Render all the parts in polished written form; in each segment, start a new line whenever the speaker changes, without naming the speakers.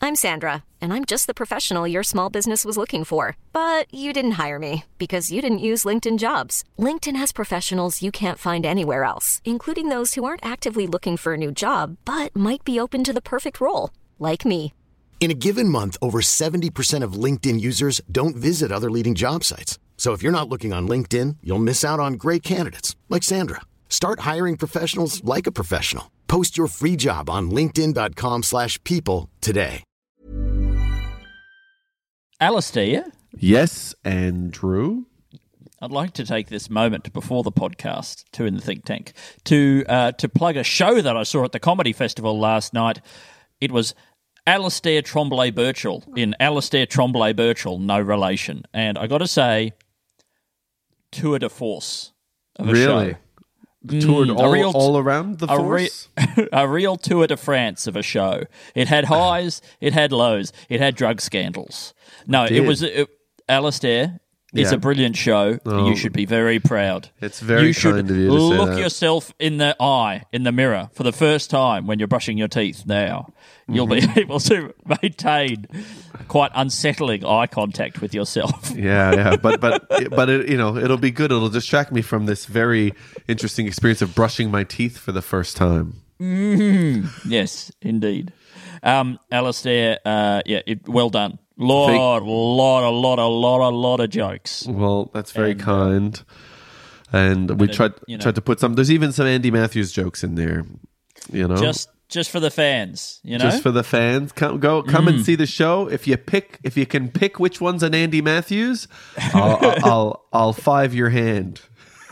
I'm Sandra, and I'm just the professional your small business was looking for. But you didn't hire me because you didn't use LinkedIn Jobs. LinkedIn has professionals you can't find anywhere else, including those who aren't actively looking for a new job, but might be open to the perfect role, like me.
In a given month, over 70% of LinkedIn users don't visit other leading job sites. So if you're not looking on LinkedIn, you'll miss out on great candidates like Sandra. Start hiring professionals like a professional. Post your free job on linkedin.com/people today.
Alistair?
Yes, Andrew?
I'd like to take this moment before the podcast, Two in the Think Tank, to plug a show that I saw at the Comedy Festival last night. It was Alistair Tremblay Birchall in Alistair Tremblay Birchall, no relation. And I got to say, tour de force of a show.
Toured all around the force?
A real tour de France of a show. It had highs, it had lows, it had drug scandals. No, it was Alistair. It's a brilliant show. Oh. You should be very proud.
It's very kind of you to say that.
Look yourself in the eye, in the mirror, for the first time when you're brushing your teeth now. You'll be able to maintain quite unsettling eye contact with yourself.
Yeah, but it, it'll be good. It'll distract me from this very interesting experience of brushing my teeth for the first time.
Yes, indeed. Alistair, well done. Lot of jokes.
Well, that's very kind. And we tried to put some. There's even some Andy Matthews jokes in there.
Just for the fans,
Just for the fans. Come and see the show. If you can pick which one's an Andy Matthews, I'll five your hand.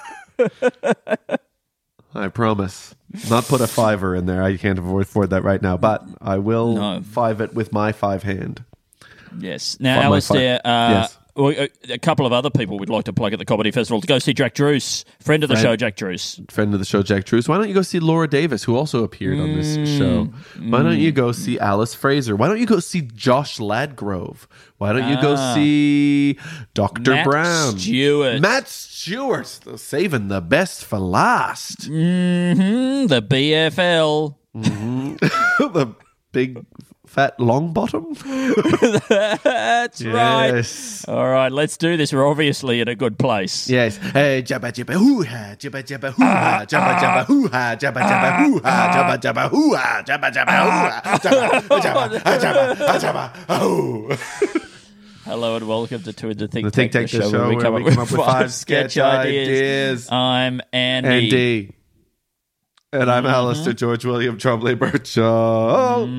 I promise. Not put a fiver in there. I can't afford that right now, but I will five it with my five hand.
Yes. Now, Alistair,
yes.
A couple of other people we'd like to plug at the Comedy Festival to go see Jack Druce, friend of the show, Jack Druce.
Friend of the show, Jack Druce. Why don't you go see Laura Davis, who also appeared on this show? Why don't you go see Alice Fraser? Why don't you go see Josh Ladgrove? Why don't you go see Dr. Brown? Matt Stewart, saving the best for last.
The BFL.
The big fat long bottom.
That's right. All right, let's do this. We're obviously in a good place.
Yes. Hey, jabba jabba hoo ha, jabba jabba hoo ha, jabba jabba hoo ha, jabba jabba hoo ha, jabba jabba hoo ha, jabba jabba hoo ha, jabba jabba hoo.
Hello and welcome to Two in the Think
Tank, the show where we come up with 5 sketch ideas.
I'm Andy.
And I'm Alistair George William Tremblay Birchall.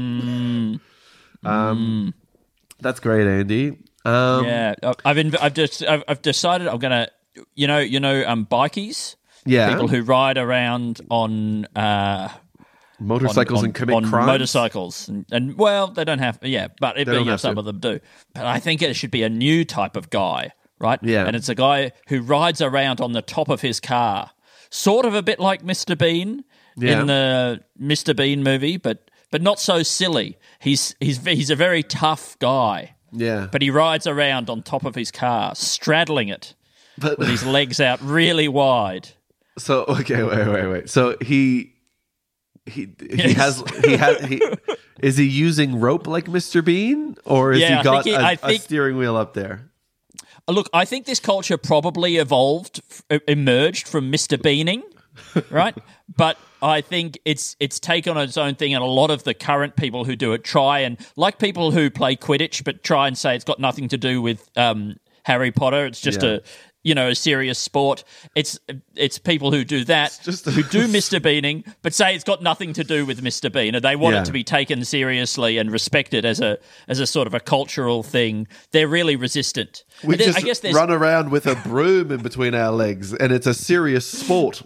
That's great, Andy.
I've decided I'm gonna, bikies.
Yeah,
people who ride around on
motorcycles and commit crimes.
Motorcycles and they don't have. Yeah, but some of them do. But I think it should be a new type of guy, right?
Yeah,
and it's a guy who rides around on the top of his car, sort of a bit like Mr. Bean. In the Mr. Bean movie, but not so silly. He's a very tough guy.
Yeah.
But he rides around on top of his car, straddling it with his legs out really wide.
So okay, wait. So he is he using rope like Mr. Bean, or has he got a steering wheel up there?
Look, I think this culture probably emerged from Mr. Beaning, right? But I think it's taken on its own thing, and a lot of the current people who do it try and, like people who play Quidditch, but try and say it's got nothing to do with Harry Potter. It's just a serious sport. It's people who do that, who do Mr. Beaning, but say it's got nothing to do with Mr. Bean, and they want it to be taken seriously and respected as a sort of a cultural thing. They're really resistant.
We just run around with a broom in between our legs, and it's a serious sport.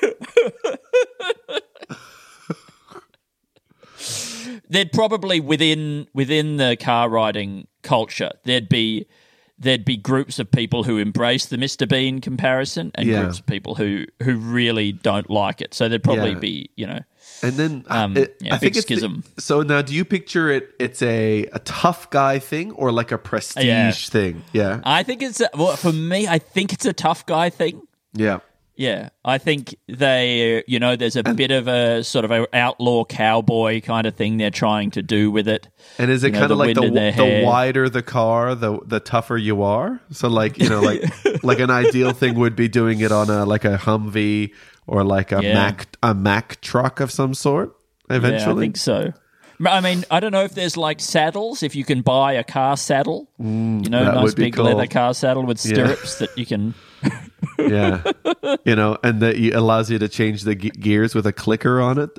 There'd probably within the car riding culture, there'd be groups of people who embrace the Mr. Bean comparison and groups of people who really don't like it. So there'd probably be,
and then
I think it's schism.
So now, do you picture it's a tough guy thing or like a prestige thing? Yeah,
I think for me, I think it's a tough guy thing.
Yeah.
Yeah, I think there's a bit of a sort of a outlaw cowboy kind of thing they're trying to do with it.
And is it kind of like the wider the car, the tougher you are? So like, like an ideal thing would be doing it on a Humvee or like a Mack truck of some sort eventually.
Yeah, I think so. I mean, I don't know if there's like saddles, if you can buy a car saddle, nice big
cool.
leather car saddle with stirrups that you can...
Yeah. And that allows you to change the gears with a clicker on it,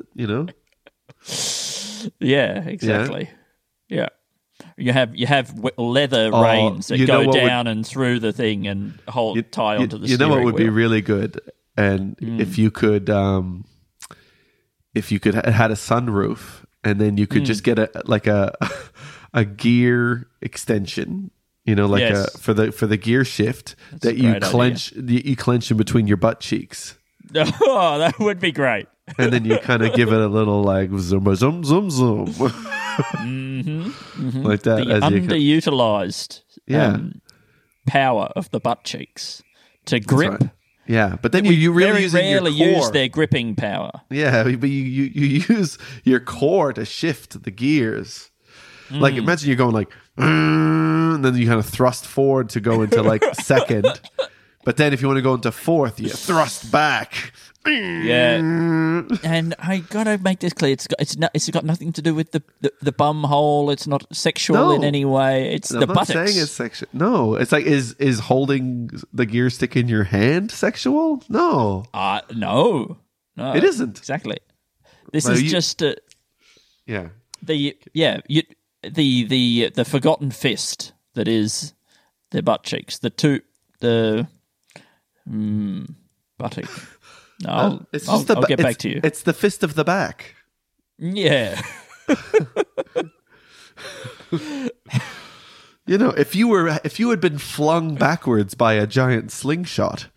Yeah, exactly. Yeah. You have leather reins that go down and through the thing and tie onto the steering wheel. You know what would be
really good? And if you could had a sunroof, and then you could just get a gear extension, for the gear shift. That's that you clench in between your butt cheeks.
Oh, that would be great.
And then you kind of give it a little like zoom, zoom, zoom, zoom. Like that.
The underutilized power of the butt cheeks to grip.
Right. Yeah, but then you really
very rarely use their gripping power.
Yeah, but you use your core to shift the gears. Like imagine you're going like, and then you kind of thrust forward to go into like second. But then if you want to go into fourth, you thrust back.
Yeah, and I gotta make this clear. It's got nothing to do with the bum hole. It's not sexual in any way. It's the buttocks. I'm not saying
it's sexual. No, it's like is holding the gear stick in your hand sexual? No,
no,
it isn't.
Exactly. This is just the forgotten fist that is their butt cheeks. Buttock. No, I'll get back to you.
It's the fist of the back.
Yeah.
If you had been flung backwards by a giant slingshot,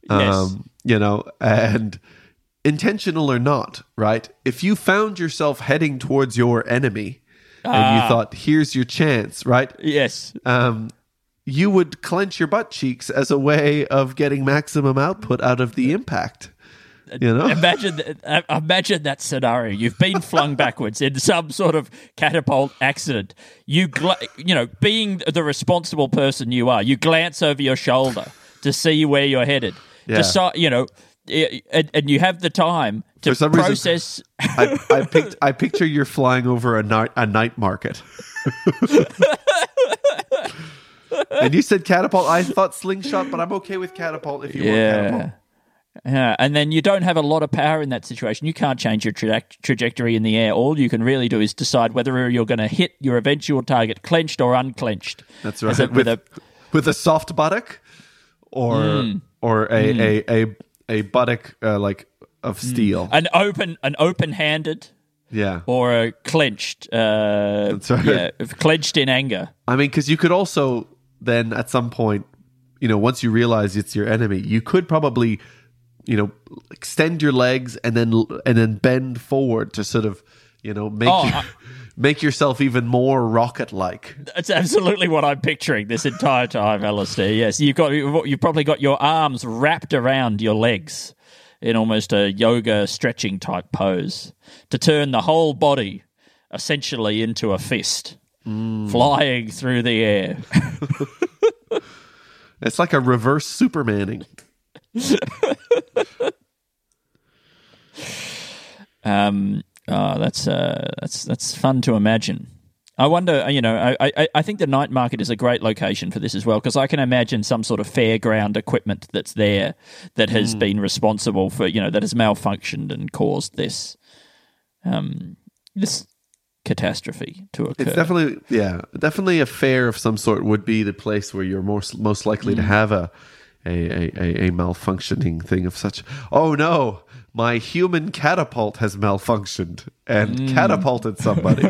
and intentional or not, right? If you found yourself heading towards your enemy and you thought, here's your chance, right?
Yes.
You would clench your butt cheeks as a way of getting maximum output out of the impact.
Imagine that scenario. You've been flung backwards in some sort of catapult accident. Being the responsible person you are, you glance over your shoulder to see where you're headed.
Yeah.
And you have the time to process.
I picture you're flying over a night market. And you said catapult. I thought slingshot, but I'm okay with catapult if you want catapult.
Yeah, and then you don't have a lot of power in that situation. You can't change your trajectory in the air. All you can really do is decide whether you're going to hit your eventual target clenched or unclenched.
That's right. With a soft buttock or a buttock like of steel.
An open-handed.
Yeah.
Or a clenched. That's right. Yeah, clenched in anger.
I mean, because you could also then at some point, once you realize it's your enemy, you could probably, extend your legs and then bend forward to sort of, make yourself even more rocket-like.
That's absolutely what I'm picturing this entire time, Alistair. Yes, you've probably got your arms wrapped around your legs in almost a yoga stretching type pose to turn the whole body essentially into a fist flying through the air.
It's like a reverse Supermaning.
That's fun to imagine. I wonder, I think the night market is a great location for this as well, because I can imagine some sort of fairground equipment that's there that has been responsible for, that has malfunctioned and caused this catastrophe to occur.
It's definitely a fair of some sort would be the place where you're most likely to have a malfunctioning thing of such. Oh no, my human catapult has malfunctioned and catapulted somebody.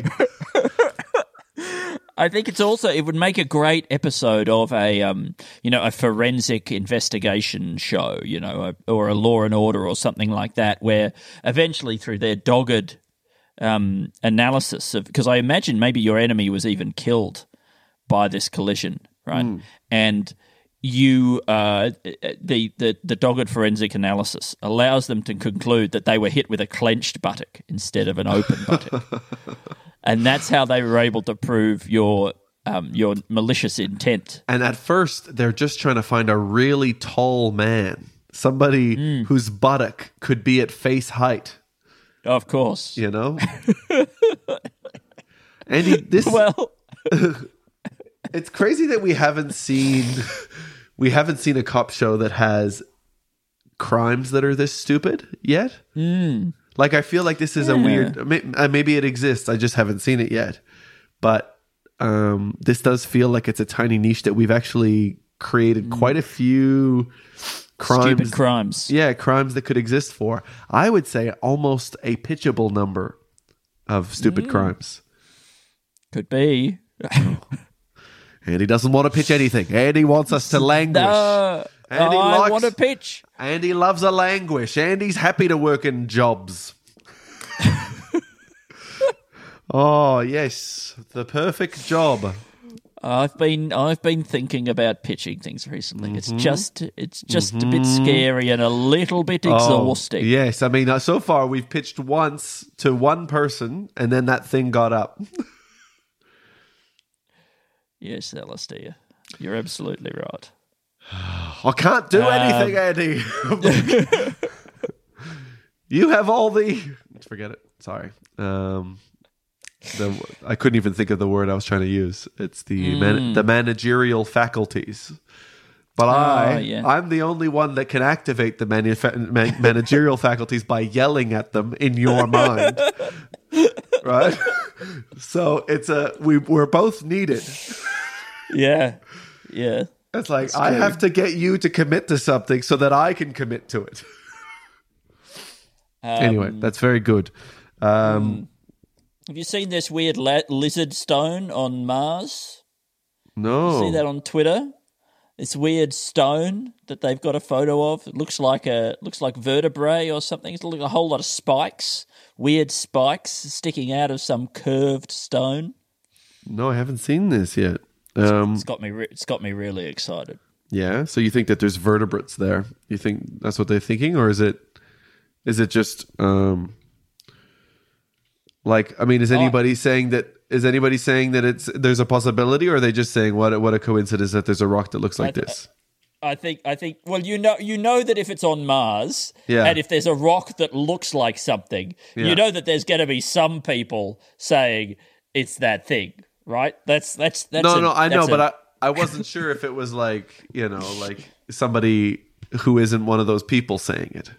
I think it would make a great episode of a forensic investigation show, or a Law and Order or something like that, where eventually through their dogged analysis of, because I imagine maybe your enemy was even killed by this collision, right? And the dogged forensic analysis allows them to conclude that they were hit with a clenched buttock instead of an open buttock, and that's how they were able to prove your malicious intent.
And at first, they're just trying to find a really tall man, somebody whose buttock could be at face height.
Of course,
you know. Andy, it's crazy that we haven't seen a cop show that has crimes that are this stupid yet. Like, I feel like this is a weird, maybe it exists, I just haven't seen it yet, but this does feel like it's a tiny niche that we've actually created quite a few
stupid crimes.
Yeah, crimes that could exist for, I would say, almost a pitchable number of stupid crimes.
Could be.
Andy doesn't want to pitch anything. Andy wants us to languish.
I want to pitch.
Andy loves a languish. Andy's happy to work in jobs. Oh, yes. The perfect job.
I've been thinking about pitching things recently. It's just a bit scary and a little bit exhausting.
Yes, I mean, so far we've pitched once to one person, and then that thing got up.
Yes, Alistair, you're absolutely right.
I can't do anything, Andy. You have all the... Forget it. Sorry. I couldn't even think of the word I was trying to use. It's the managerial faculties. But I'm the only one that can activate the managerial faculties by yelling at them in your mind. Right? So we're both needed.
Yeah.
It's like, I have to get you to commit to something so that I can commit to it. Anyway, that's very good.
Have you seen this weird lizard stone on Mars?
No.
You see that on Twitter? This weird stone that they've got a photo of. It looks like vertebrae or something. It's like a whole lot of spikes, weird spikes sticking out of some curved stone.
No, I haven't seen this yet.
It's got me really excited.
Yeah. So you think that there's vertebrates there? You think that's what they're thinking, or is it just like, I mean, is anybody saying that? Is anybody saying that there's a possibility, or are they just saying what a coincidence that there's a rock that looks like this?
I think. Well, you know that if it's on Mars, and if there's a rock that looks like something, you know that there's going to be some people saying it's that thing, right? That's
no. I know, but I wasn't sure if it was like, like somebody who isn't one of those people saying it.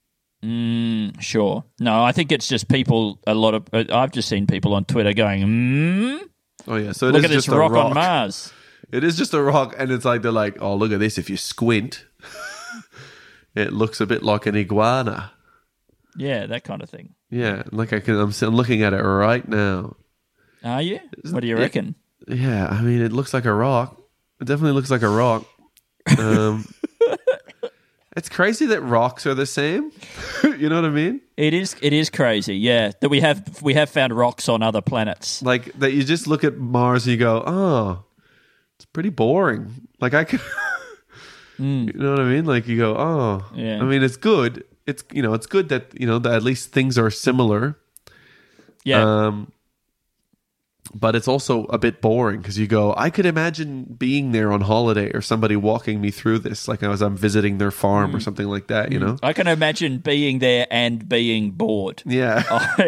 Sure. No, I think it's just people. I've just seen people on Twitter going,
Oh yeah, so
look at this rock on Mars.
It is just a rock, and it's like they're like, oh, look at this. If you squint, it looks a bit like an iguana.
Yeah, that kind of thing.
Yeah, like I'm looking at it right now.
Are you? What do you reckon?
Yeah, I mean, it looks like a rock. It definitely looks like a rock. It's crazy that rocks are the same. You know what I mean?
It is crazy, yeah. That we have found rocks on other planets.
Like that you just look at Mars and you go, oh, it's pretty boring. Like I could you know what I mean? Like you go, oh. Yeah. I mean, it's good. It's it's good that, that at least things are similar.
Yeah.
But it's also a bit boring because you go, I could imagine being there on holiday or somebody walking me through this, like as I'm visiting their farm or something like that,
I can imagine being there and being bored.
Yeah.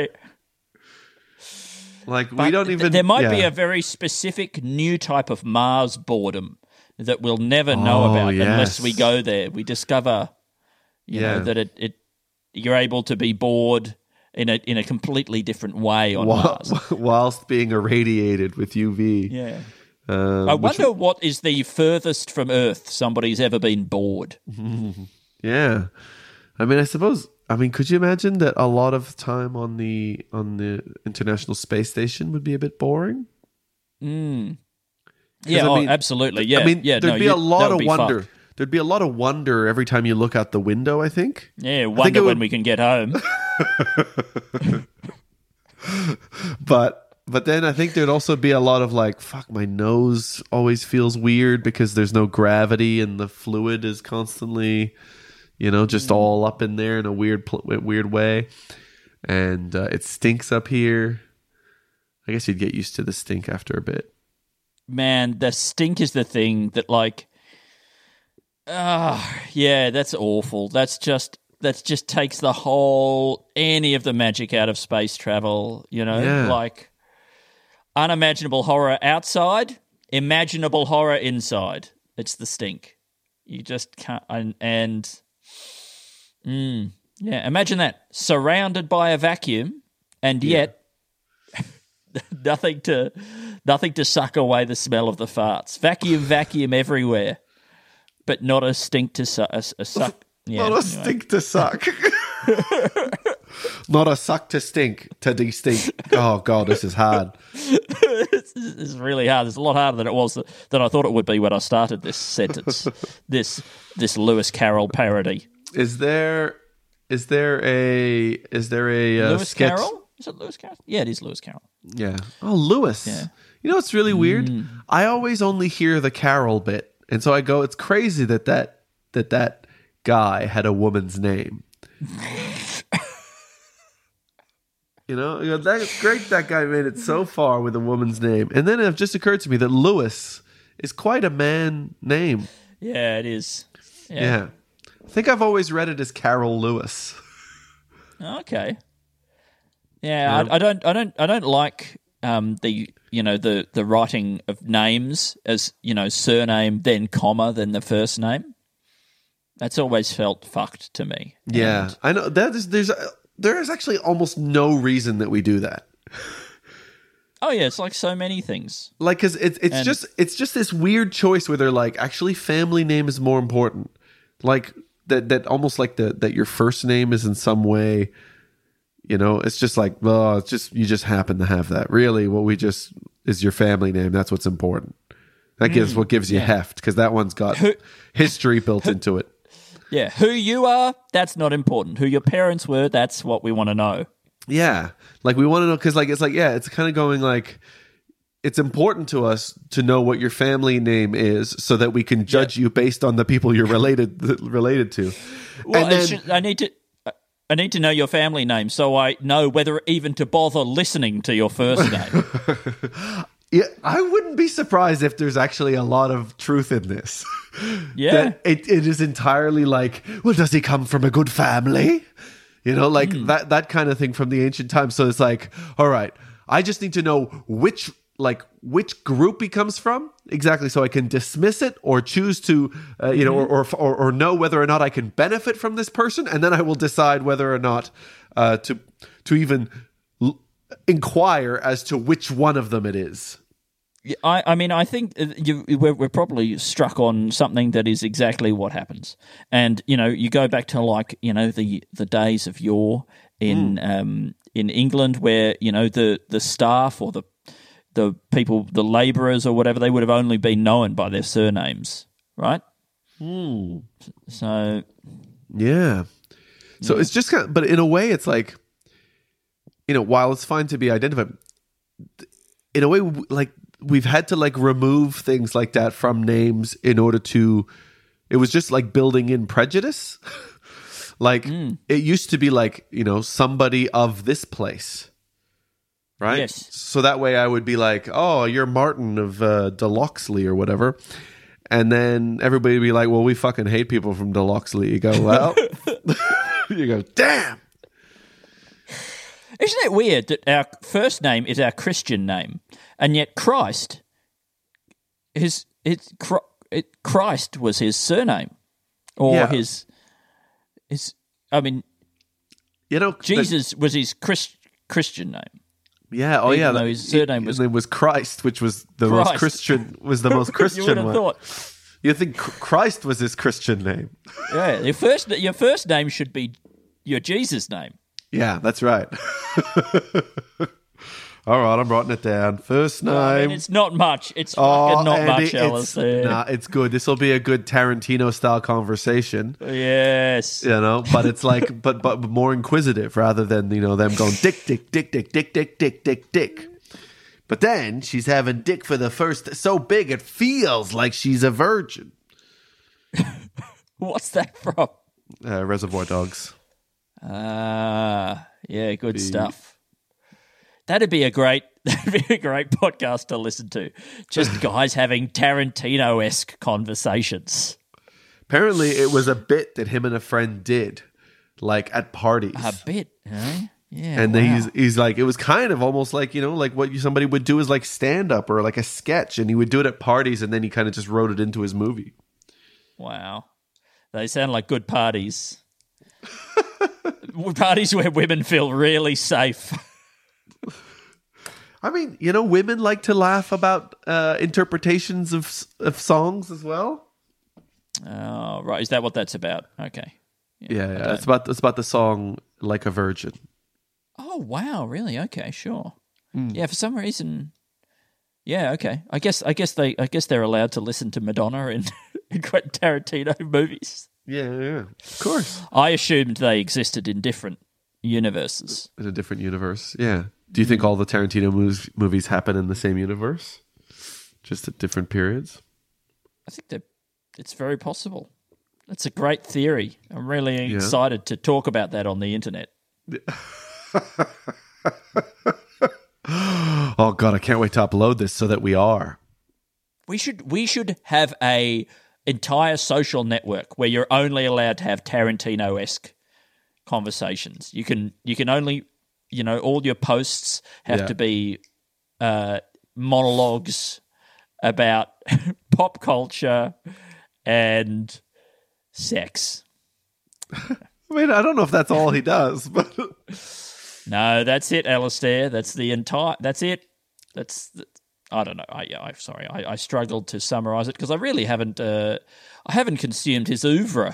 We don't even...
There might be a very specific new type of Mars boredom that we'll never know about unless we go there. We discover, that you're able to be bored in a completely different way on Mars,
whilst being irradiated with UV.
Yeah, I wonder what is the furthest from Earth somebody's ever been bored.
Yeah, I mean, I suppose. I mean, could you imagine that a lot of time on the International Space Station would be a bit boring?
Yeah, absolutely. Yeah,
I mean, there'd be a lot of wonder.
Fucked.
There'd be a lot of wonder every time you look out the window, I think.
Yeah, wonder when we can get home.
But But then I think there'd also be a lot of like, fuck, my nose always feels weird because there's no gravity and the fluid is constantly, just all up in there in a weird way. And it stinks up here. I guess you'd get used to the stink after a bit.
Man, the stink is the thing that that's awful. That just takes any of the magic out of space travel, like unimaginable horror outside, imaginable horror inside. It's the stink. You just can't, imagine that, surrounded by a vacuum and yet nothing to suck away the smell of the farts. Vacuum everywhere, but not a stink to suck.
Not a stink to suck. Not a suck to stink to de-stink. Oh God, this is hard.
This is really hard. It's a lot harder than I thought it would be when I started this sentence. this Lewis Carroll parody. Is there a Lewis
sketch?
Carroll? Is it Lewis Carroll? Yeah, it is Lewis Carroll.
Yeah. Oh, Lewis.
Yeah.
You know what's really weird? I always only hear the Carol bit, and so I go, it's crazy that guy had a woman's name. That's great that guy made it so far with a woman's name. And then it just occurred to me that Lewis is quite a man name.
Yeah, it is.
Yeah. I think I've always read it as Carol Lewis.
Okay. Yeah, I don't like the writing of names as, surname, then comma, then the first name. That's always felt fucked to me.
Yeah, I know there is actually almost no reason that we do that.
Oh yeah, it's like so many things.
Like, because it's just this weird choice where they're like, actually, family name is more important. Like that almost like that your first name is in some way, it's just like, well, it's just you just happen to have that. Really, what we just is your family name. That's what's important. That gives what gives you heft, because that one's got history built into it.
Yeah, who you are, that's not important. Who your parents were, that's what we want to know.
Yeah, like we want to know, because it's kind of going like, it's important to us to know what your family name is so that we can judge you based on the people you're related to.
Well,
and then,
I need to know your family name so I know whether even to bother listening to your first name.
Yeah, I wouldn't be surprised if there's actually a lot of truth in this.
Yeah.
That it is entirely like, well, does he come from a good family? That kind of thing from the ancient times. So it's like, all right, I just need to know which group he comes from exactly, so I can dismiss it or choose to, or know whether or not I can benefit from this person, and then I will decide whether or not to even inquire as to which one of them it is.
I think we're probably struck on something that is exactly what happens. And, you go back to the days of yore in England where, the staff or the people, the labourers or whatever, they would have only been known by their surnames, right? So...
Yeah. So it's just kind of, but in a way it's like, while it's fine to be identified, in a way, like, we've had to remove things like that from names in order to, it was just like building in prejudice. It used to be like, somebody of this place, right?
Yes.
So that way I would be like, oh, you're Martin of Deloxley or whatever. And then everybody would be like, well, we fucking hate people from Deloxley. You go, well, you go, damn.
Isn't it weird that our first name is our Christian name, and yet Christ Christ was his surname, or his. I mean, Jesus was his Christian name.
Yeah. Oh, yeah.
His surname
was Christ, which was the most Christian. Was the most Christian
you would have
one.
Thought.
You think Christ was his Christian name?
Yeah. Your first name should be your Jesus name.
Yeah, that's right. All right, I'm writing it down. First name.
It's not much. It's fucking not much, Alice.
Nah, it's good. This will be a good Tarantino-style conversation.
Yes.
But it's like, but more inquisitive rather than, them going dick, dick, dick, dick, dick, dick, dick, dick, dick. But then she's having dick for the first so big it feels like she's a virgin.
What's that from?
Reservoir Dogs.
Yeah, good stuff. That'd be a great podcast to listen to. Just guys having Tarantino-esque conversations.
Apparently, it was a bit that him and a friend did, like at parties.
A bit, eh? Yeah.
And
wow.
then he's like, it was kind of almost like, like what somebody would do is like stand up or like a sketch, and he would do it at parties, and then he kind of just wrote it into his movie.
Wow, they sound like good parties. Parties where women feel really safe.
I mean, women like to laugh about interpretations of songs as well.
Oh, right. Is that what that's about? Okay.
Yeah. It's about the song "Like a Virgin."
Oh wow! Really? Okay, sure. Yeah, for some reason. Yeah, okay. I guess they're allowed to listen to Madonna in Quentin Tarantino movies.
Yeah, of course.
I assumed they existed in different universes.
In a different universe, yeah. Do you think all the Tarantino movies happen in the same universe, just at different periods?
I think it's very possible. That's a great theory. I'm really excited to talk about that on the internet.
Oh God, I can't wait to upload this so that we are.
We should have a entire social network where you're only allowed to have Tarantino-esque conversations. You can only, all your posts have to be monologues about pop culture and sex.
I mean, I don't know if that's all he does, but
no, that's it, Alistair. That's it. I don't know. I'm sorry. I struggled to summarize it because I really haven't. I haven't consumed his oeuvre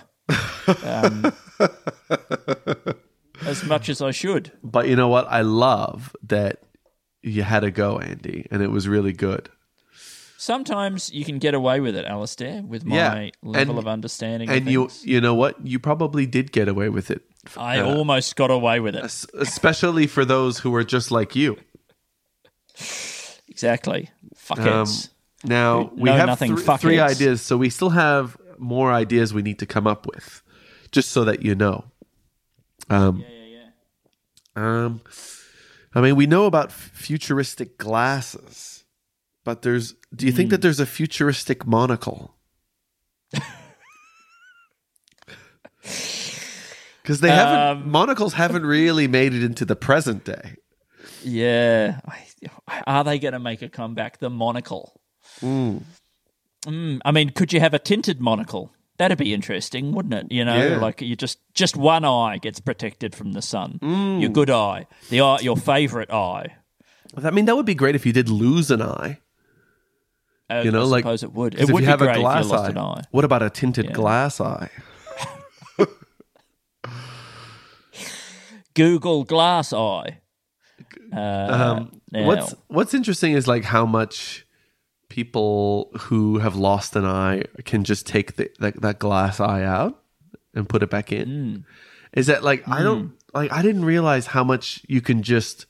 as much as I should.
But you know what? I love that you had a go, Andy, and it was really good.
Sometimes you can get away with it, Alistair, with my level of understanding.
And you know what? You probably did get away with it.
I almost got away with it.
Especially for those who are just like you.
Exactly. Fuckheads.
Now, we have three ideas, so we still have more ideas we need to come up with, just so that you know. I mean, we know about futuristic glasses, but do you think that there's a futuristic monocle? Because monocles haven't really made it into the present day.
Yeah. Are they going to make a comeback? The monocle. I mean, could you have a tinted monocle? That'd be interesting, wouldn't it? Like you just one eye gets protected from the sun. Your good eye, your favorite eye.
I mean, that would be great if you did lose an eye.
I suppose it would. It would be great if you lost an eye.
What about a tinted glass eye?
Google glass eye.
What's interesting is like how much people who have lost an eye can just take that glass eye out and put it back in. Is that like I didn't realize how much you can just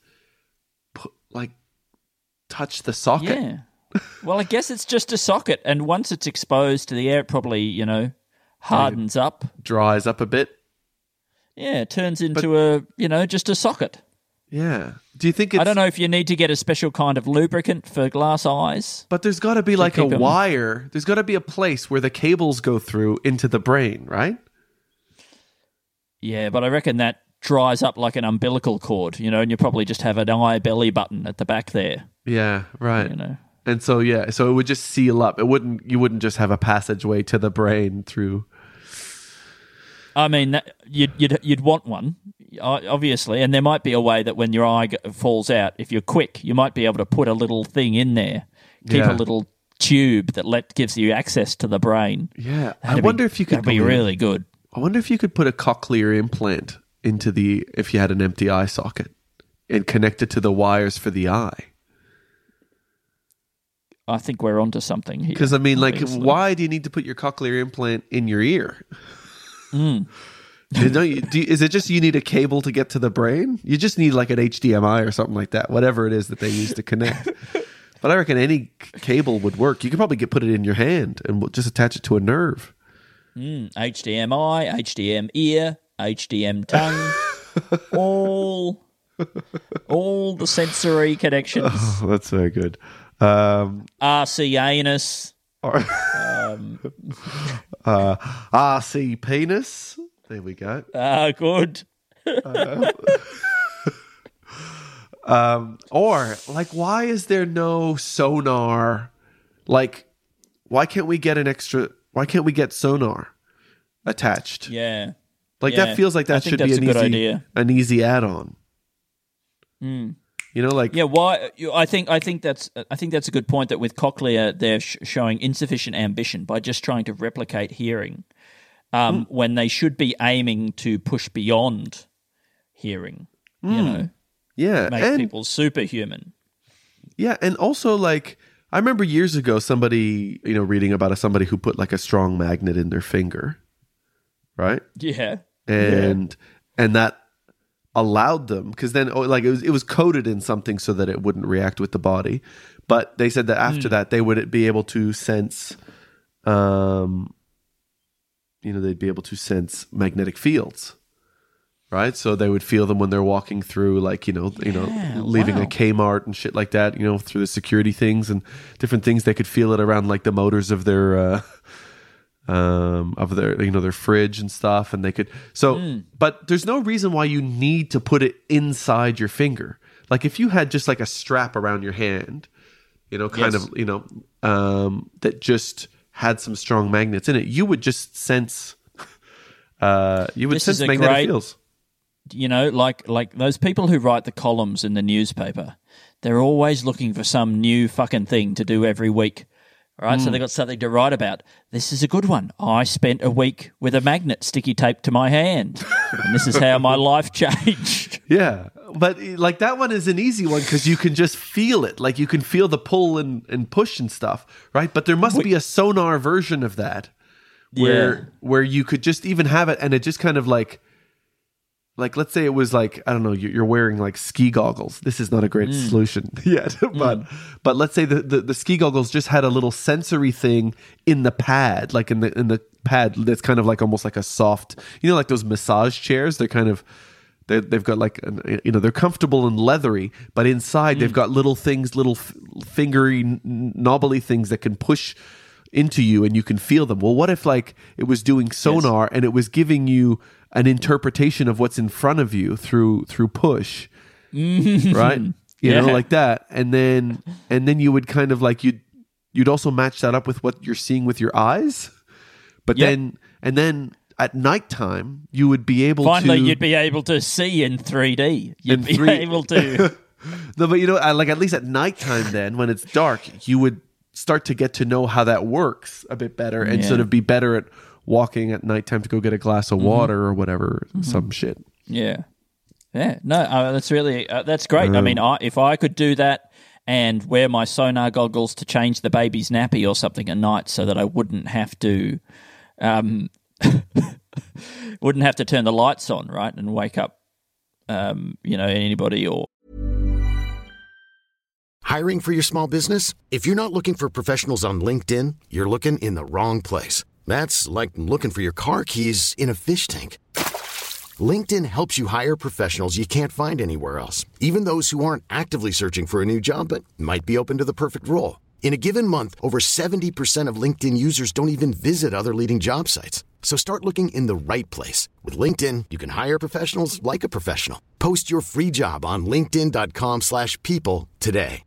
touch the socket.
Yeah. Well, I guess it's just a socket, and once it's exposed to the air, it probably hardens up,
dries up a bit.
Yeah, it turns into just a socket.
Yeah. Do you think
I don't know if you need to get a special kind of lubricant for glass eyes.
But there's got to be like a wire. There's got to be a place where the cables go through into the brain, right?
Yeah, but I reckon that dries up like an umbilical cord, and you probably just have an eye belly button at the back there.
Yeah, right. And so it would just seal up. You wouldn't just have a passageway to the brain through.
I mean, you'd want one, obviously, and there might be a way that when your eye falls out, if you're quick, you might be able to put a little thing in there, keep a little tube that gives you access to the brain.
Yeah, I wonder if you could.
That'd be really good.
I wonder if you could put a cochlear implant if you had an empty eye socket and connect it to the wires for the eye.
I think we're onto something here.
Because I mean, why do you need to put your cochlear implant in your ear? Is it just you need a cable to get to the brain? You just need like an HDMI or something like that, whatever it is that they use to connect. But I reckon any cable would work. You could probably put it in your hand and just attach it to a nerve.
HDMI, HDM ear, HDM tongue, all the sensory connections.
Oh, that's very good.
RC anus.
RC penis. There we go.
Good.
Or like, why is there no sonar? Like, why can't we get sonar attached?
Yeah.
Like that feels like that should be an easy add-on. You know, like
Why? I think that's a good point. That with Cochlear, they're showing insufficient ambition by just trying to replicate hearing, when they should be aiming to push beyond hearing. You know, make people superhuman.
Yeah, and also like I remember years ago, somebody reading about somebody who put like a strong magnet in their finger, right?
Yeah,
and that allowed them, because then like it was coated in something so that it wouldn't react with the body, but they said that after that they would be able to sense they'd be able to sense magnetic fields, right? So they would feel them when they're walking through, like leaving a Kmart and shit like that, through the security things and different things. They could feel it around like the motors of their their fridge and stuff, and they could but there's no reason why you need to put it inside your finger. Like if you had just like a strap around your hand, that just had some strong magnets in it, you would just sense magnetic fields.
Like those people who write the columns in the newspaper, they're always looking for some new fucking thing to do every week. Right, so they got something to write about. This is a good one. I spent a week with a magnet sticky taped to my hand, and this is how my life changed.
Yeah, but like that one is an easy one because you can just feel it. Like you can feel the pull and push and stuff, right? But there must be a sonar version of that where you could just even have it, and it just kind of like let's say it was like, I don't know, you're wearing like ski goggles. This is not a great solution yet, but let's say the ski goggles just had a little sensory thing in the pad, like in the pad that's kind of like almost like a soft, like those massage chairs. They're kind of they've got like they're comfortable and leathery, but inside they've got little things, little fingery knobbly things that can push into you and you can feel them. Well, what if like it was doing sonar and it was giving you an interpretation of what's in front of you through push, right? You know, like that, and then you would kind of like you'd also match that up with what you're seeing with your eyes, but then at nighttime you would be able
you'd be able to see in 3D. You'd be able to.
No, but like at least at nighttime, then when it's dark, you would start to get to know how that works a bit better and sort of be better at walking at nighttime to go get a glass of water or whatever, some shit.
Yeah. No, that's really, that's great. I mean, if I could do that and wear my sonar goggles to change the baby's nappy or something at night so that I wouldn't have to, turn the lights on, right, and wake up, anybody or...
Hiring for your small business? If you're not looking for professionals on LinkedIn, you're looking in the wrong place. That's like looking for your car keys in a fish tank. LinkedIn helps you hire professionals you can't find anywhere else, even those who aren't actively searching for a new job but might be open to the perfect role. In a given month, over 70% of LinkedIn users don't even visit other leading job sites. So start looking in the right place. With LinkedIn, you can hire professionals like a professional. Post your free job on linkedin.com/people today.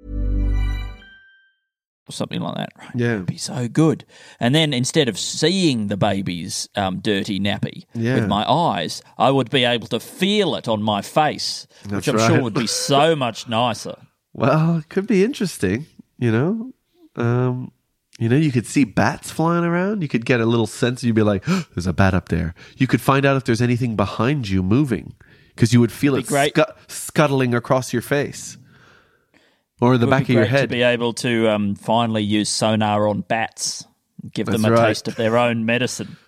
Or something like that, right?
Yeah.
It'd be so good. And then instead of seeing the baby's dirty nappy with my eyes, I would be able to feel it on my face, which I'm sure would be so much nicer.
Well, it could be interesting, you could see bats flying around. You could get a little sense. You'd be like, oh, there's a bat up there. You could find out if there's anything behind you moving because you would feel it scuttling across your face. Or the back of your head.
To be able to finally use sonar on bats, give them a taste of their own medicine.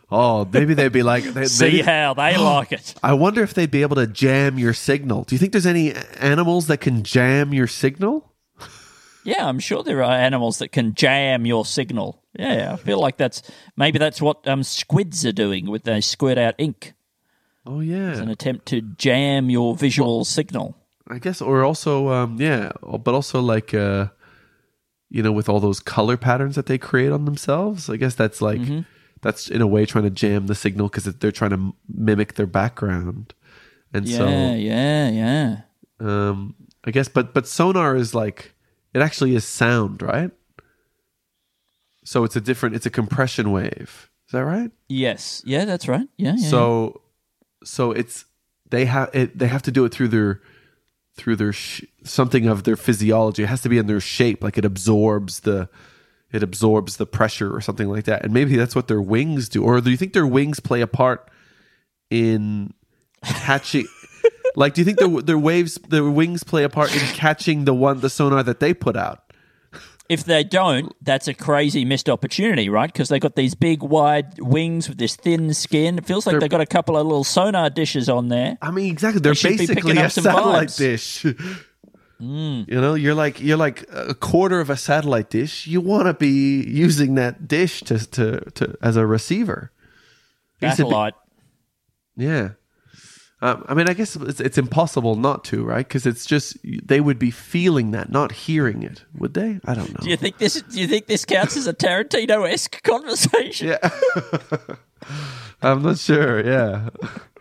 Oh, maybe they'd be like,
See how they like it.
I wonder if they'd be able to jam your signal. Do you think there's any animals that can jam your signal?
Yeah, I'm sure there are animals that can jam your signal. Yeah, I feel like that's what squids are doing with they squirt out ink.
Oh yeah,
It's an attempt to jam your visual signal.
I guess, or also, but also like, with all those color patterns that they create on themselves. I guess that's like, that's in a way trying to jam the signal because they're trying to mimic their background. And
yeah.
I guess, but sonar is like, it actually is sound, right? So it's a compression wave. Is that right?
Yes. Yeah, that's right. Yeah.
So they have to do it through their something of their physiology. It has to be in their shape, like it absorbs the pressure or something like that. And maybe that's what their wings do. Or do you think their wings play a part in catching? Like, do you think their wings play a part in catching the sonar that they put out?
If they don't, that's a crazy missed opportunity, right? Because they've got these big, wide wings with this thin skin. It feels like they've got a couple of little sonar dishes on there.
I mean, exactly. They're basically a satellite dish. You're like a quarter of a satellite dish. You want to be using that dish to as a receiver.
Satellite.
Yeah. I mean, I guess it's impossible not to, right? Because it's just they would be feeling that, not hearing it, would they? I don't know.
Do you think this counts as a Tarantino-esque conversation?
Yeah, I'm not sure. Yeah.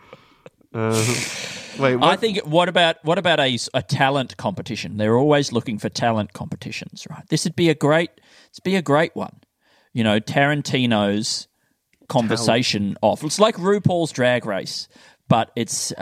Wait. What?
I think what about a talent competition? They're always looking for talent competitions, right? This would be a great one. Tarantino's conversation off. It's like RuPaul's Drag Race. But it's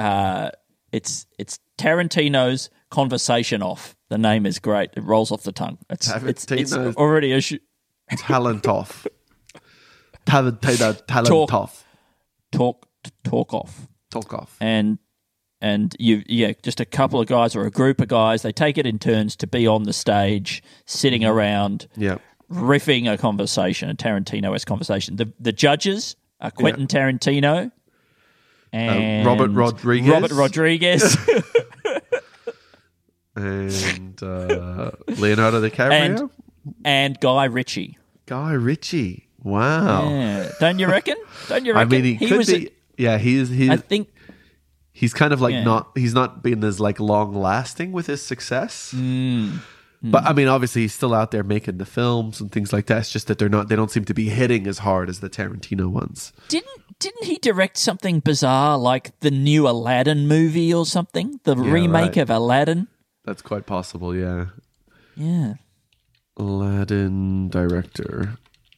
Tarantino's conversation off. The name is great. It rolls off the tongue. It's already a
talent off. Talent off.
Talk off. And just a couple of guys or a group of guys. They take it in turns to be on the stage, sitting around, riffing a conversation, a Tarantino-esque conversation. The judges are Quentin Tarantino. And
Robert Rodriguez. And Leonardo DiCaprio.
And Guy Ritchie.
Wow.
Yeah. Don't you reckon?
I mean, he could be. I think he's kind of like he's not been as like long lasting with his success. But I mean, obviously, he's still out there making the films and things like that. It's just that they don't seem to be hitting as hard as the Tarantino ones.
Didn't he direct something bizarre like the new Aladdin movie or something? The remake of Aladdin? That's
quite possible, yeah.
Yeah.
Aladdin director.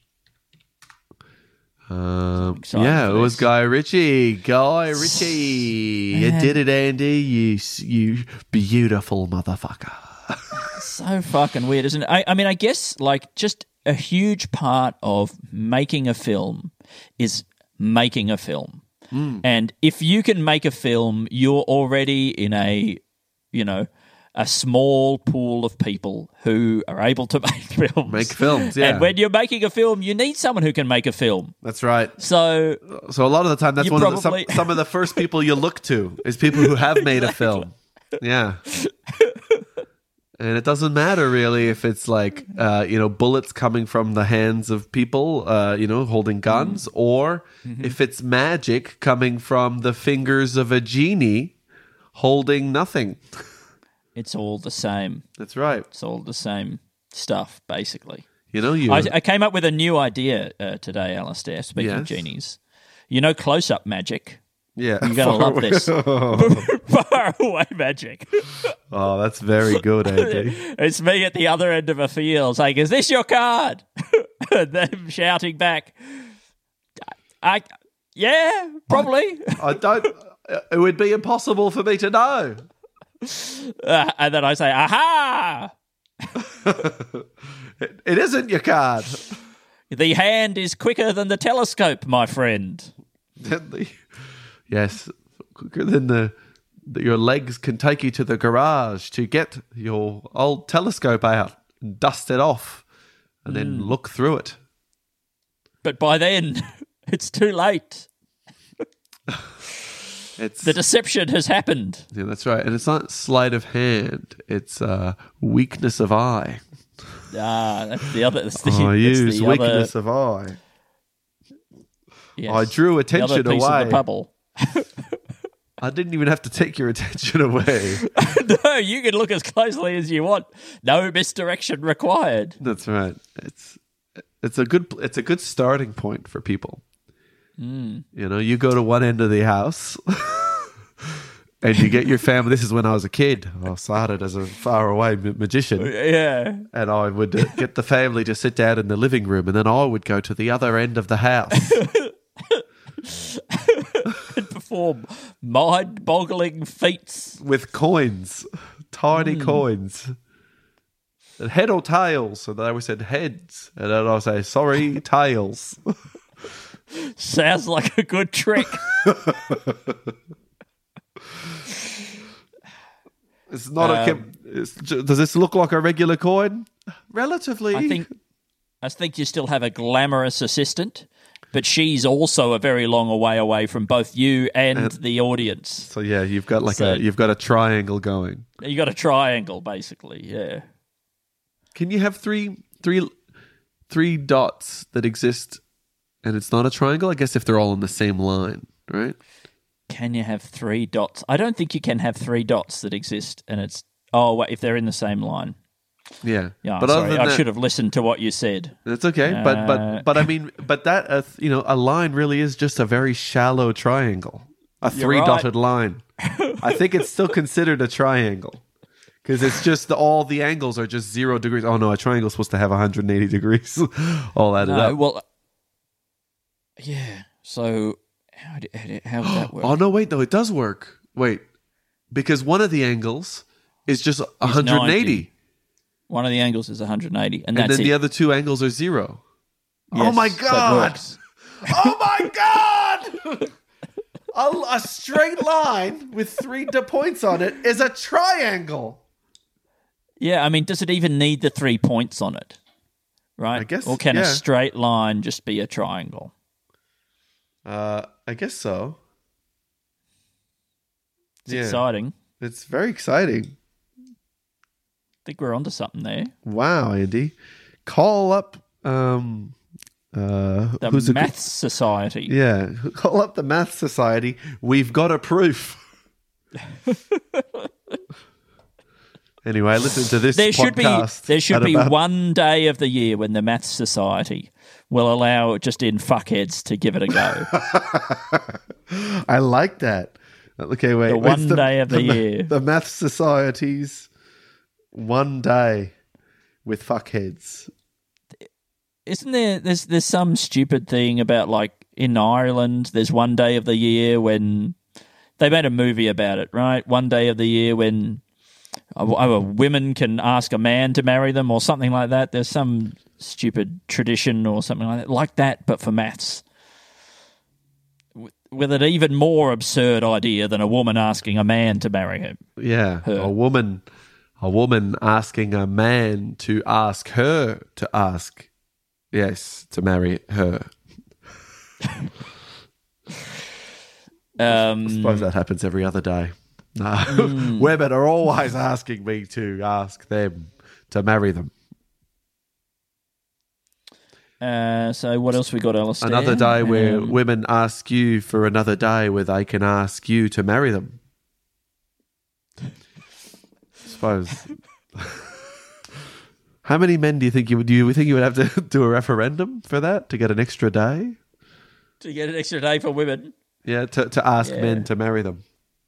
It was Guy Ritchie. You did it, Andy. You beautiful motherfucker.
So fucking weird, isn't it? I mean, I guess like just a huge part of making a film is making a film. And if you can make a film, you're already in a small pool of people who are able to make films.
Yeah.
And when you're making a film, you need someone who can make a film.
That's right.
So
a lot of the time, that's some of the first people you look to is people who have made a film. Yeah. And it doesn't matter really if it's like, bullets coming from the hands of people, holding guns, or if it's magic coming from the fingers of a genie holding nothing.
It's all the same.
That's right.
It's all the same stuff, basically.
I
came up with a new idea today, Alistair, speaking of genies. Close-up magic.
Yeah.
You're going to love this. Far away magic.
Oh, that's very good, Andy.
It's me at the other end of a field saying, "Is this your card?" And them shouting back, "Yeah, probably."
I don't. It would be impossible for me to know.
And then I say, "Aha!"
It isn't your card.
The hand is quicker than the telescope, my friend.
Yes, quicker than your legs can take you to the garage to get your old telescope out and dust it off and then look through it.
But by then, It's too late. The deception has happened.
Yeah, that's right. And it's not sleight of hand. It's weakness of eye.
That's the other.
I use weakness of eye.
Yes,
I drew attention
the other piece
away.
Of the puzzle.
I didn't even have to take your attention away.
No, you can look as closely as you want. No misdirection required.
That's right. It's a good starting point for people. You know, you go to one end of the house and you get your family. This is when I was a kid. I started as a faraway magician.
Yeah.
And I would get the family to sit down in the living room, and then I would go to the other end of the house.
And perform mind-boggling feats.
With coins. Tiny coins. And head or tails. So they always said heads. And then I'll say, sorry, tails.
Sounds like a good trick.
It's not does this look like a regular coin? Relatively.
I think you still have a glamorous assistant, but she's also a very long way away from both you and the audience.
So yeah, you've got you've got a triangle going.
You got a triangle, basically. Yeah.
Can you have three dots that exist, and it's not a triangle? I guess if they're all on the same line, right?
Can you have 3 dots? I don't think you can have 3 dots that exist, and it's if they're in the same line.
Yeah,
Yeah.
but
Sorry, I
that,
should have listened to what you said.
That's okay, but I mean, but that a line really is just a very shallow triangle, a 3-dotted line. I think it's still considered a triangle because it's just all the angles are just 0 degrees. Oh no, a triangle's supposed to have 180 degrees all added up.
Well, yeah. So how would that work?
Oh no, wait, no, it does work. Wait, because one of the angles is just 180.
90. One of the angles is 180, and
then
that's
the
it.
other 2 angles are 0.
Yes,
oh my
that
god!
works.
Oh my god! A straight line with 3 points on it is a triangle.
Yeah, I mean, does it even need the 3 points on it? Right?
I guess,
or can
yeah.
a straight line just be a triangle?
I guess so.
It's exciting.
It's very exciting.
I think we're onto something there.
Wow, Andy. Call up
The Maths Society.
Yeah, call up the Maths Society. We've got a proof. Anyway, listen to this podcast.
There should be one day of the year when the Maths Society will allow just in fuckheads to give it a go.
I like that. Okay, wait.
The one day of the year.
The Maths Society's one day with fuckheads.
Isn't there's some stupid thing about, like, in Ireland, there's one day of the year when they made a movie about it, right? One day of the year when women can ask a man to marry them or something like that. There's some stupid tradition or something like that, but for maths. With an even more absurd idea than a woman asking a man to marry him.
Yeah,
her.
a woman asking a man to ask her to ask, yes, to marry her. I suppose that happens every other day. No, women are always asking me to ask them to marry them.
So what else we got, Alistair?
Another day where women ask you for another day where they can ask you to marry them. I suppose. How many men do you think you would have to do a referendum for that to get an extra day?
To get an extra day for women?
Yeah, to ask men to marry them.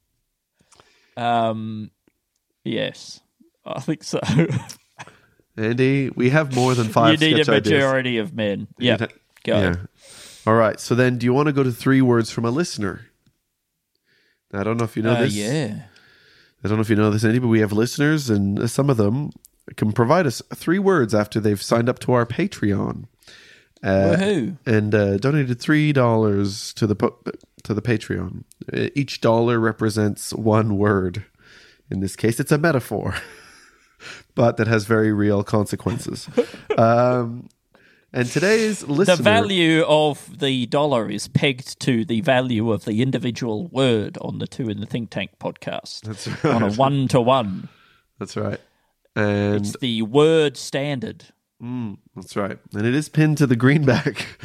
Yes, I think so.
Andy, we have more than 5
You need a
sketch
majority of men. Yeah, go.
Yeah. All right. So then, do you want to go to 3 words from a listener? Now, I don't know if you know this.
Yeah.
I don't know if you know this, Andy, but we have listeners, and some of them can provide us 3 words after they've signed up to our Patreon.
Woohoo!
And donated $3 to the Patreon. Each dollar represents 1 word. In this case, it's a metaphor, but that has very real consequences. And today's listener...
The value of the dollar is pegged to the value of the individual word on the Two in the Think Tank podcast.
That's right.
On a 1-to-1.
That's right. And
It's the word standard.
that's right. And it is pinned to the greenback.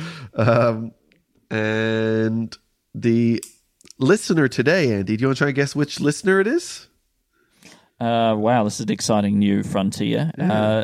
And the listener today, Andy, do you want to try and guess which listener it is?
Wow, this is an exciting new frontier.
Yeah.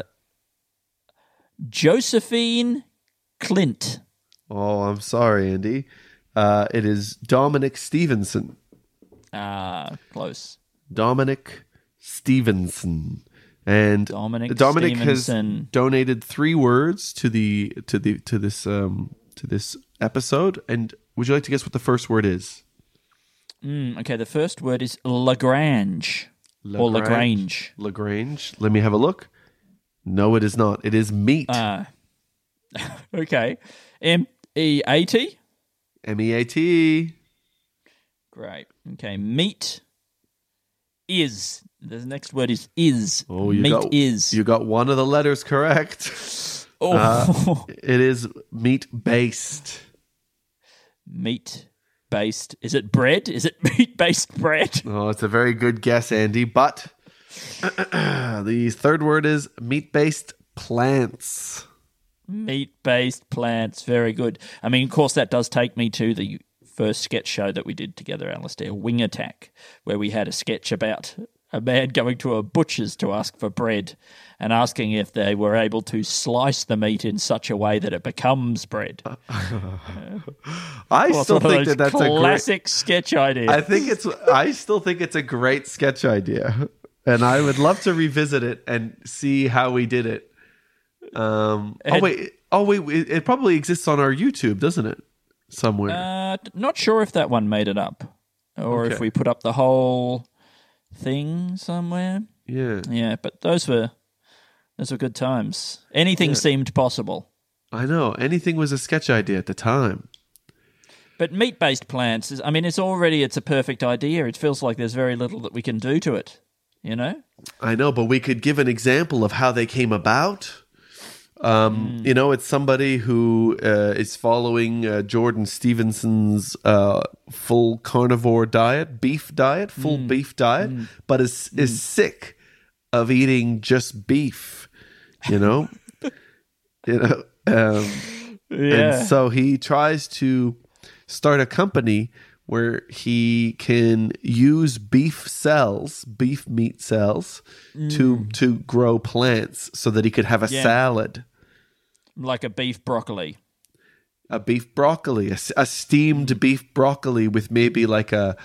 Josephine Clint.
Oh, I'm sorry, Andy. It is Dominic Stevenson.
Close.
Dominic Stevenson. And
Dominic
has
Stevenson.
donated 3 words to this episode. And would you like to guess what the first word is?
Okay, the first word is Lagrange. Or Lagrange.
Lagrange. Let me have a look. No, it is not. It is meat.
Okay. M-E-A-T?
M-E-A-T.
Great. Okay, meat is. The next word is is.
Oh,
is.
You got one of the letters correct.
Oh.
It is meat-based.
Meat-based. Is it bread? Is it meat-based bread?
Oh, it's a very good guess, Andy. But the third word is meat-based plants.
Meat-based plants. Very good. I mean, of course, that does take me to the first sketch show that we did together, Alistair, Wing Attack, where we had a sketch about a man going to a butcher's to ask for bread and asking if they were able to slice the meat in such a way that it becomes bread.
I still think that's a
classic sketch idea.
I still think it's a great sketch idea, and I would love to revisit it and see how we did it. It probably exists on our YouTube, doesn't it? Somewhere.
Not sure if that one made it up, or if we put up the whole thing somewhere. Yeah, but those were good times. Anything seemed possible.
I know, anything was a sketch idea at the time.
But meat-based plants is, I mean, it's a perfect idea. It feels like there's very little that we can do to it, you know?
I know, but we could give an example of how they came about. You know, it's somebody who is following Jordan Stevenson's full carnivore diet, beef diet, full beef diet, but is sick of eating just beef, you know? And so he tries to start a company where he can use beef meat cells, to grow plants so that he could have a salad.
Like a beef broccoli.
A beef broccoli, a steamed beef broccoli with maybe like a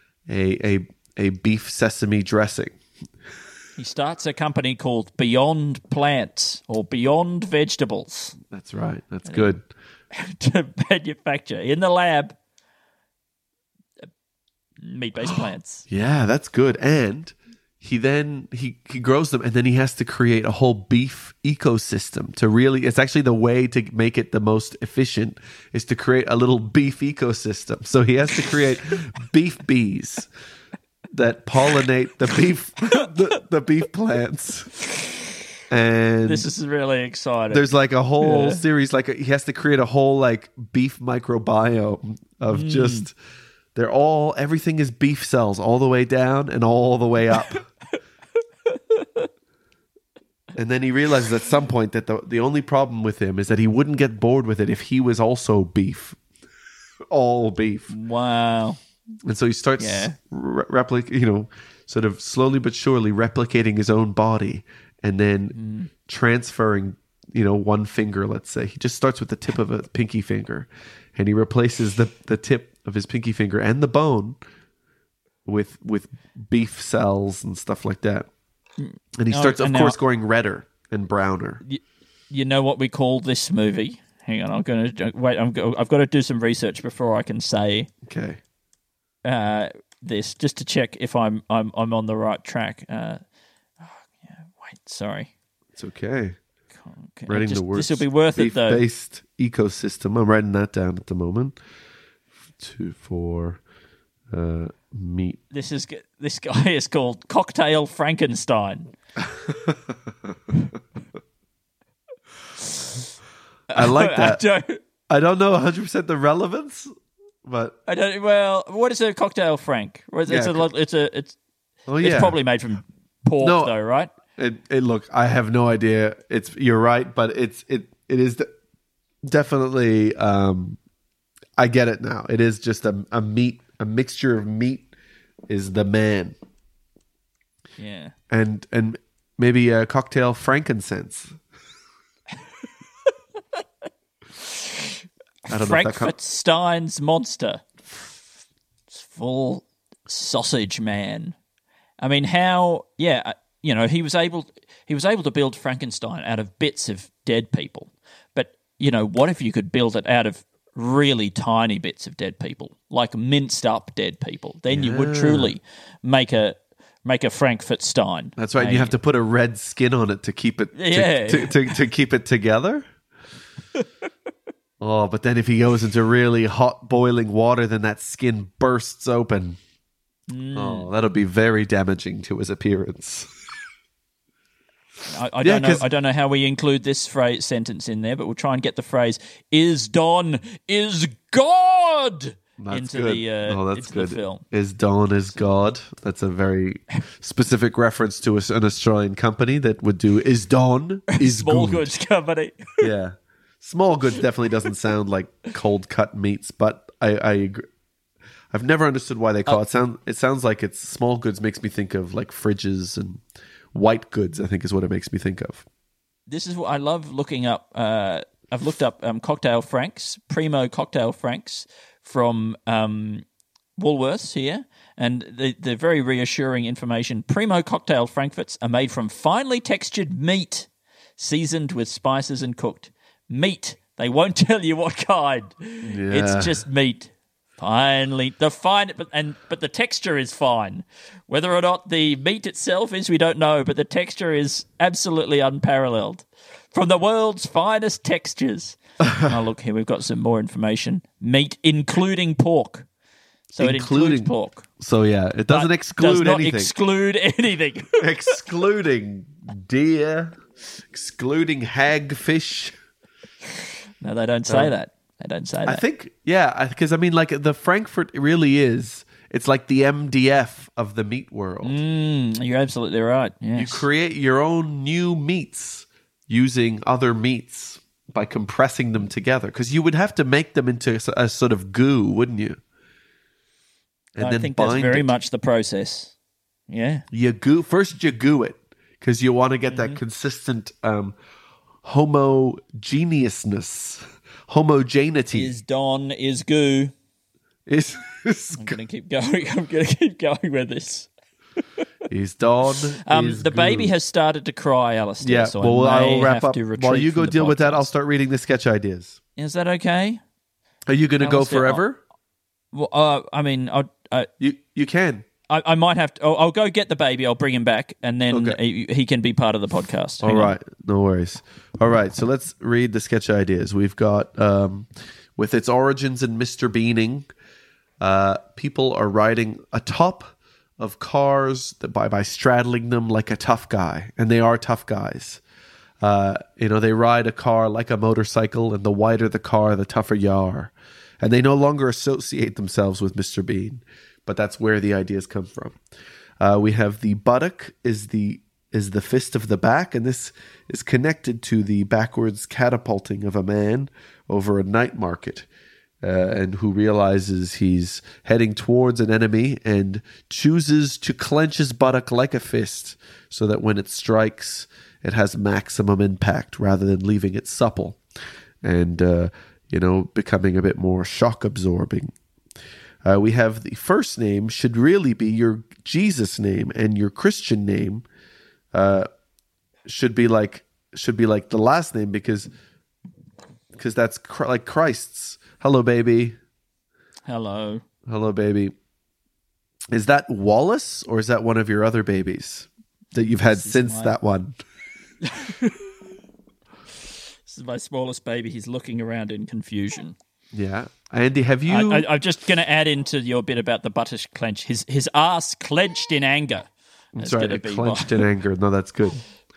beef sesame dressing.
He starts a company called Beyond Plants or Beyond Vegetables.
That's right. That's good.
To manufacture in the lab meat-based plants.
Yeah, that's good. And he grows them, and then he has to create a whole beef ecosystem to really, it's actually the way to make it the most efficient is to create a little beef ecosystem. So he has to create beef bees that pollinate the beef, the beef plants. And
this is really exciting.
There's like a whole series, he has to create a whole like beef microbiome of just, everything is beef cells all the way down and all the way up. And then he realizes at some point that the only problem with him is that he wouldn't get bored with it if he was also beef. All beef.
Wow.
And so he starts sort of slowly but surely replicating his own body and then transferring, one finger, let's say. He just starts with the tip of a pinky finger and he replaces the tip of his pinky finger and the bone with beef cells and stuff like that. And he starts, of course, going redder and browner.
You know what we call this movie? Hang on, I'm going to wait. I've got to do some research before I can say this, just to check if I'm on the right track. Sorry.
It's okay.
Writing the words. This will be worth it, though.
Beef-based ecosystem. I'm writing that down at the moment. For meat.
This guy is called Cocktail Frankenstein.
I like that.
I don't,
I don't know 100% the relevance, but
Well, what is a cocktail frank? It's probably made from pork, though, right?
Look, I have no idea. You're right, but it is definitely. I get it now. It is just a mixture of meat is the man.
Yeah,
and maybe a cocktail frankincense. I don't know
Frankfurtstein's monster. Full sausage man. I mean, how? Yeah, he was able to build Frankenstein out of bits of dead people. But what if you could build it out of really tiny bits of dead people, like minced up dead people? Then you would truly make a Frankfurtstein.
That's right. And you have to put a red skin on it to keep it to keep it together. Oh, but then if he goes into really hot boiling water, then that skin bursts open. Oh, that'll be very damaging to his appearance.
I don't know how we include this sentence in there, but we'll try and get the phrase "Is Don is God" into the film.
Is Don is God? That's a very specific reference to an Australian company that would do "Is Don is
Small
good."
goods company.
Yeah. Small goods definitely doesn't sound like cold cut meats, but I agree. I've never understood why they call it. It sounds like it's small goods makes me think of like fridges, and white goods I think is what it makes me think of.
This is what I love looking up. I've looked up cocktail franks, Primo cocktail franks from Woolworths here, and the very reassuring information. Primo cocktail frankfurts are made from finely textured meat, seasoned with spices and cooked. Meat. They won't tell you what kind.
Yeah.
It's just meat. But the texture is fine. Whether or not the meat itself is, we don't know, but the texture is absolutely unparalleled. From the world's finest textures. Oh, look here, we've got some more information. Meat, including pork. So it includes pork.
So yeah, it doesn't exclude anything.
Exclude anything.
Excluding deer, excluding hagfish.
No, they don't say that. They don't say that.
I think, because I mean, like the Frankfurt really is. It's like the MDF of the meat world.
You're absolutely right. Yes.
You create your own new meats using other meats by compressing them together. Because you would have to make them into a sort of goo, wouldn't you?
And I think that's very much the process. Yeah.
You goo it because you want to get that consistent homogeneity.
Is Don is goo. I'm going to keep going. I'm going to keep going with this.
Is Don is
the
goo.
Baby has started to cry, Alistair.
Yeah,
so
well,
I'll
wrap up. While you go deal
podcast.
with that, I'll start reading the sketch ideas.
Is that okay?
Are you going to go forever?
Well, I mean,
you can.
I might have to. I'll go get the baby. I'll bring him back, and then he can be part of the podcast.
All right, no worries. All right, so let's read the sketch ideas. We've got, with its origins in Mr. Beaning, people are riding atop of cars by straddling them like a tough guy, and they are tough guys. They ride a car like a motorcycle, and the wider the car, the tougher you are. And they no longer associate themselves with Mr. Bean. But that's where the ideas come from. We have the buttock is the fist of the back, and this is connected to the backwards catapulting of a man over a night market, and who realizes he's heading towards an enemy and chooses to clench his buttock like a fist so that when it strikes, it has maximum impact rather than leaving it supple and becoming a bit more shock absorbing. We have the first name should really be your Jesus name, and your Christian name should be like the last name because that's like Christ's. Hello, baby.
Hello,
baby. Is that Wallace, or is that one of your other babies that you've had since that one?
This is my smallest baby. He's looking around in confusion.
Yeah. Andy, have you...
I'm just going to add into your bit about the buttock clench. His ass clenched in anger.
That's right, clenched in anger. No, that's good.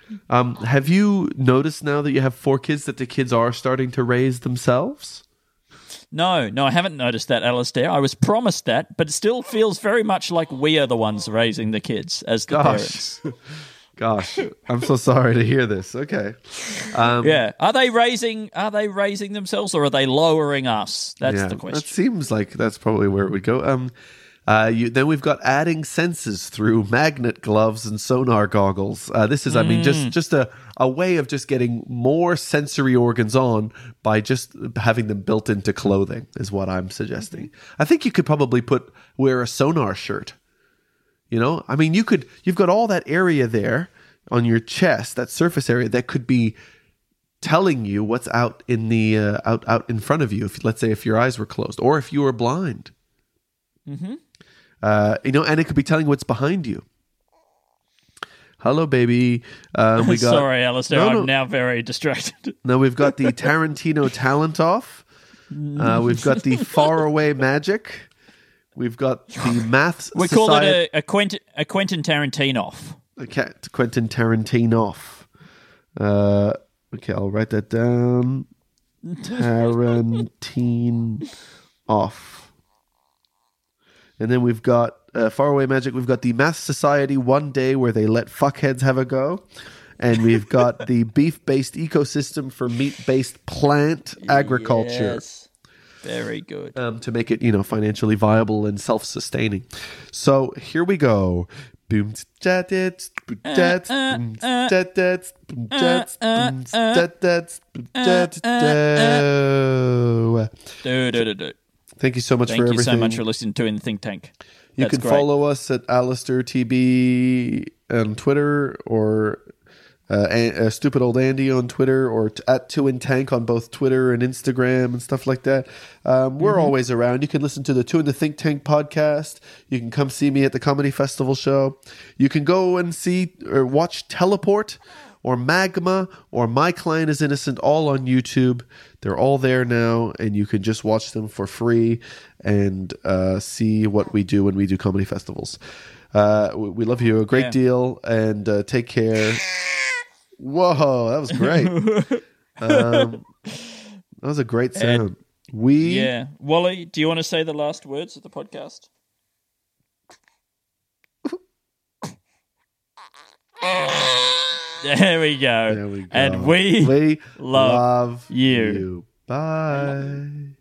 Have you noticed now that you have 4 kids that the kids are starting to raise themselves?
No, I haven't noticed that, Alistair. I was promised that, but it still feels very much like we are the ones raising the kids as the parents.
Gosh, I'm so sorry to hear this. Okay.
Yeah. Are they raising themselves, or are they lowering us? That's the question.
That seems like that's probably where it would go. Then we've got adding senses through magnet gloves and sonar goggles. This is, just a way of just getting more sensory organs on by just having them built into clothing is what I'm suggesting. I think you could probably wear a sonar shirt. You know, I mean, you've got all that area there on your chest, that surface area that could be telling you what's out in the out in front of you. Let's say if your eyes were closed or if you were blind. Mm-hmm. And it could be telling you what's behind you. Hello, baby. We got.
Sorry, Alistair. I'm now very distracted.
Now we've got the Tarantino talent off. We've got the faraway magic. We've got the maths.
We call it a Quentin Tarantino off.
Okay, Quentin Tarantino off. Okay, I'll write that down. Tarantino off. And then we've got Faraway Magic. We've got the Math Society One Day where they let fuckheads have a go. And we've got the beef-based ecosystem for meat-based plant agriculture.
Yes. Very good.
To make it, financially viable and self-sustaining. So here we go. Boom, jats, jats, jats, jats, jats. Thank you so much for everything.
Thank you so much for listening to In the Think Tank.
You can follow us at Alistair TB on Twitter, or Stupid Old Andy on Twitter, or at 2 in Tank on both Twitter and Instagram and stuff like that. We're always around. You can listen to the 2 in the Think Tank podcast. You can come see me at the Comedy Festival show. You can go and see or watch Teleport or Magma or My Client is Innocent, all on YouTube. They're all there now, and you can just watch them for free and see what we do when we do comedy festivals. We love you a great deal, and take care. Whoa, that was great. That was a great sound.
Wally, do you want to say the last words of the podcast? There we go. And we love you.
Bye.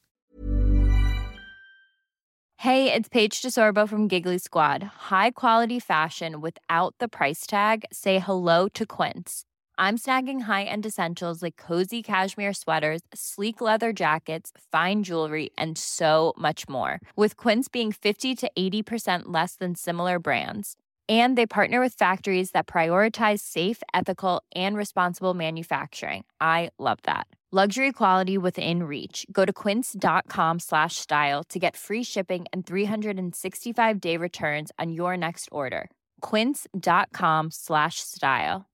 Hey, it's Paige DeSorbo from Giggly Squad. High quality fashion without the price tag. Say hello to Quince. I'm snagging high-end essentials like cozy cashmere sweaters, sleek leather jackets, fine jewelry, and so much more. With Quince being 50 to 80% less than similar brands. And they partner with factories that prioritize safe, ethical, and responsible manufacturing. I love that. Luxury quality within reach. Go to quince.com/style to get free shipping and 365-day returns on your next order. Quince.com/style.